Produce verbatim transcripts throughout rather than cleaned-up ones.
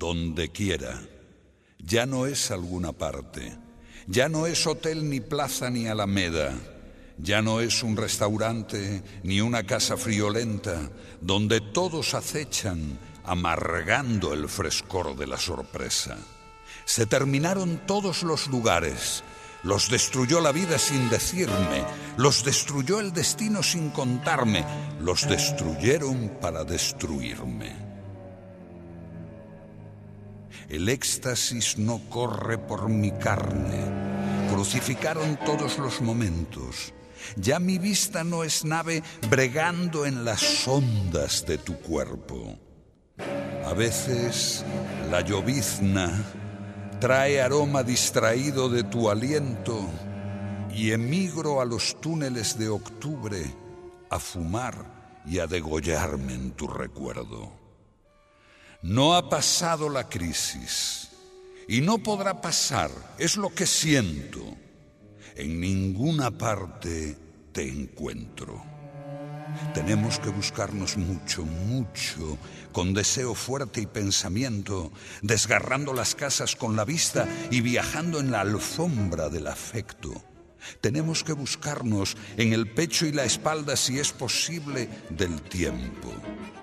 donde quiera. Ya no es alguna parte, ya no es hotel ni plaza ni alameda, ya no es un restaurante ni una casa friolenta donde todos acechan amargando el frescor de la sorpresa. Se terminaron todos los lugares, los destruyó la vida sin decirme, los destruyó el destino sin contarme, los destruyeron para destruirme. El éxtasis no corre por mi carne, crucificaron todos los momentos. Ya mi vista no es nave bregando en las ondas de tu cuerpo. A veces la llovizna trae aroma distraído de tu aliento y emigro a los túneles de octubre a fumar y a degollarme en tu recuerdo. No ha pasado la crisis y no podrá pasar, es lo que siento. En ninguna parte te encuentro. Tenemos que buscarnos mucho, mucho, con deseo fuerte y pensamiento, desgarrando las casas con la vista y viajando en la alfombra del afecto. Tenemos que buscarnos en el pecho y la espalda, si es posible, del tiempo.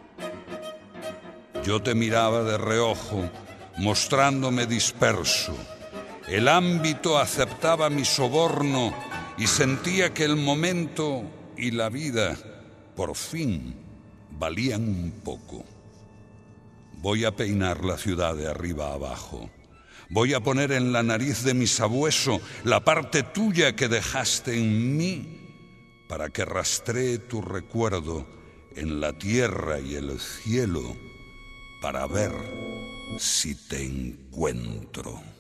Yo te miraba de reojo, mostrándome disperso. El ámbito aceptaba mi soborno y sentía que el momento y la vida, por fin, valían un poco. Voy a peinar la ciudad de arriba a abajo. Voy a poner en la nariz de mi sabueso la parte tuya que dejaste en mí para que rastree tu recuerdo en la tierra y el cielo para ver si te encuentro.